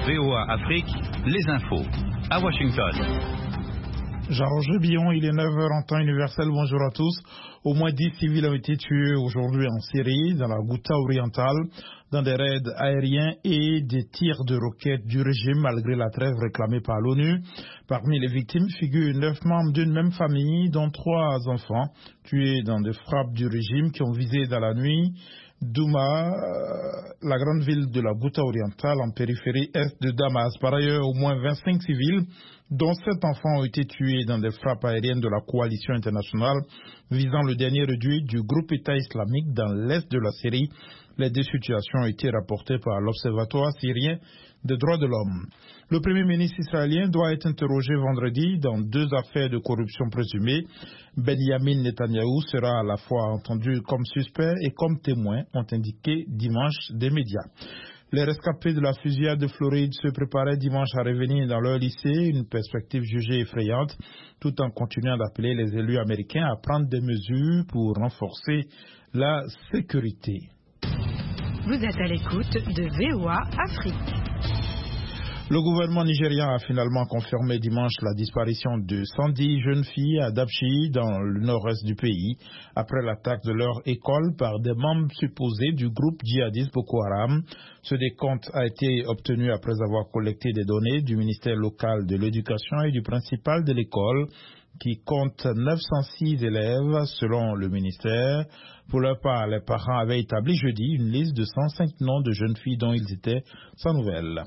VOA Afrique, les infos. À Washington. Jean-Roger Billon, il est 9h en temps universel. Bonjour à tous. Au moins 10 civils ont été tués aujourd'hui en Syrie, dans la Ghouta orientale, dans des raids aériens et des tirs de roquettes du régime, malgré la trêve réclamée par l'ONU. Parmi les victimes figurent 9 membres d'une même famille, dont 3 enfants, tués dans des frappes du régime qui ont visé dans la nuit Douma, la grande ville de la Ghouta orientale en périphérie est de Damas. Par ailleurs, au moins 25 civils, dont 7 enfants, ont été tués dans des frappes aériennes de la coalition internationale visant le dernier réduit du groupe État islamique dans l'est de la Syrie. Les deux situations ont été rapportées par l'Observatoire syrien des droits de l'homme. Le Premier ministre israélien doit être interrogé vendredi dans 2 affaires de corruption présumées. Benjamin Netanyahou sera à la fois entendu comme suspect et comme témoin, ont indiqué dimanche des médias. Les rescapés de la fusillade de Floride se préparaient dimanche à revenir dans leur lycée, une perspective jugée effrayante, tout en continuant d'appeler les élus américains à prendre des mesures pour renforcer la sécurité. Vous êtes à l'écoute de VOA Afrique. Le gouvernement nigérian a finalement confirmé dimanche la disparition de 110 jeunes filles à Dapchi, dans le nord-est du pays, après l'attaque de leur école par des membres supposés du groupe djihadiste Boko Haram. Ce décompte a été obtenu après avoir collecté des données du ministère local de l'éducation et du principal de l'école, qui compte 906 élèves selon le ministère. Pour leur part, les parents avaient établi jeudi une liste de 105 noms de jeunes filles dont ils étaient sans nouvelles.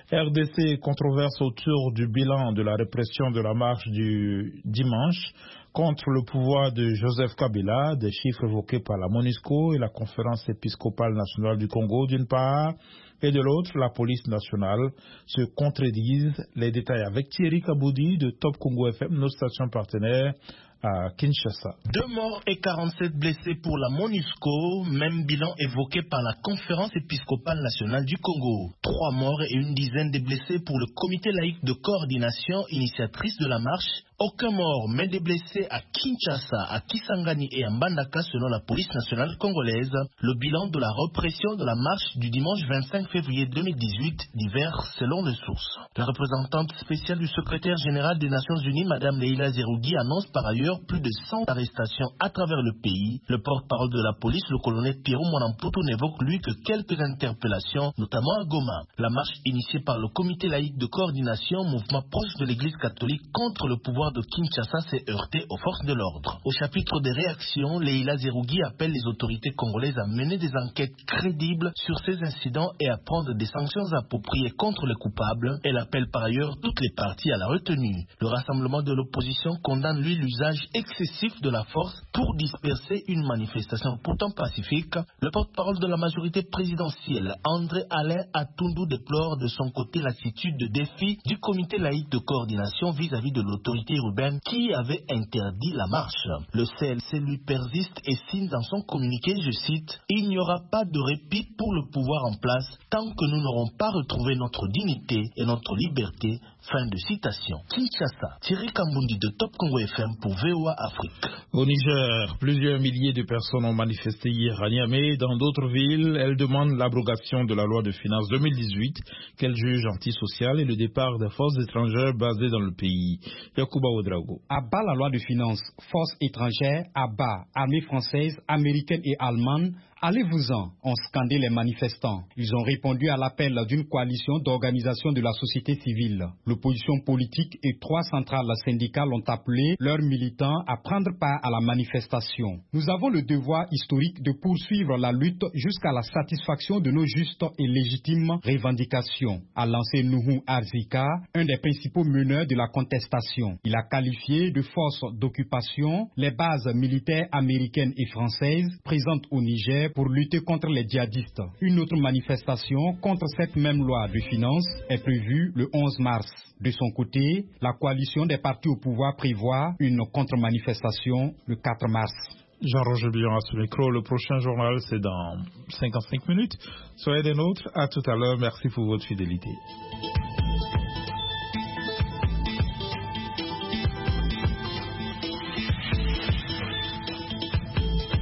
RDC controverse autour du bilan de la répression de la marche du dimanche contre le pouvoir de Joseph Kabila, des chiffres évoqués par la MONUSCO et la Conférence épiscopale nationale du Congo d'une part, et de l'autre, la police nationale se contredisent. Les détails avec Thierry Kaboudi de Top Congo FM, nos stations partenaires à Kinshasa. 2 morts et 47 blessés pour la MONUSCO, même bilan évoqué par la Conférence épiscopale nationale du Congo. 3 morts et une dizaine de blessés pour le comité laïque de coordination initiatrice de la marche. Aucun mort, mais des blessés à Kinshasa, à Kisangani et à Mbandaka selon la police nationale congolaise. Le bilan de la répression de la marche du dimanche 25 février 2018 divers selon les sources. La représentante spéciale du secrétaire général des Nations Unies, Mme Leila Zerougui, annonce par ailleurs plus de 100 arrestations à travers le pays. Le porte-parole de la police, le colonel Pierrot Mwanamputu, n'évoque lui que quelques interpellations, notamment à Goma. La marche initiée par le comité laïque de coordination, mouvement proche de l'église catholique contre le pouvoir de Kinshasa, s'est heurté aux forces de l'ordre. Au chapitre des réactions, Leila Zerougui appelle les autorités congolaises à mener des enquêtes crédibles sur ces incidents et à prendre des sanctions appropriées contre les coupables. Elle appelle par ailleurs toutes les parties à la retenue. Le rassemblement de l'opposition condamne lui l'usage excessif de la force pour disperser une manifestation pourtant pacifique. Le porte-parole de la majorité présidentielle, André Alain Atundu, déplore de son côté l'attitude de défi du comité laïque de coordination vis-à-vis de l'autorité urbaine qui avait interdit la marche. Le CLC lui persiste et signe dans son communiqué, je cite, « Il n'y aura pas de répit pour le pouvoir en place tant que nous n'aurons pas retrouvé notre dignité et notre liberté ». Fin de citation. Kinshasa, Thierry Kambundi de Top Congo FM pour VOA Afrique. Au Niger, plusieurs milliers de personnes ont manifesté hier à Niamey. Dans d'autres villes, elles demandent l'abrogation de la loi de finances 2018 qu'elles jugent antisociale et le départ des forces étrangères basées dans le pays. Yacouba Ouedraogo. À bas la loi de finances, forces étrangères, à bas armées françaises, américaines et allemandes. Allez-vous-en, ont scandé les manifestants. Ils ont répondu à l'appel d'une coalition d'organisations de la société civile. L'opposition politique et 3 centrales syndicales ont appelé leurs militants à prendre part à la manifestation. Nous avons le devoir historique de poursuivre la lutte jusqu'à la satisfaction de nos justes et légitimes revendications, a lancé Nuhu Arzika, un des principaux meneurs de la contestation. Il a qualifié de force d'occupation les bases militaires américaines et françaises présentes au Niger pour lutter contre les djihadistes. Une autre manifestation contre cette même loi de finances est prévue le 11 mars. De son côté, la coalition des partis au pouvoir prévoit une contre-manifestation le 4 mars. Jean-Roger Billon à ce micro. Le prochain journal, c'est dans 55 minutes. Soyez des nôtres. À tout à l'heure. Merci pour votre fidélité.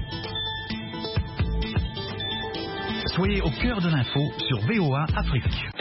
Soyez au cœur de l'info sur VOA Afrique.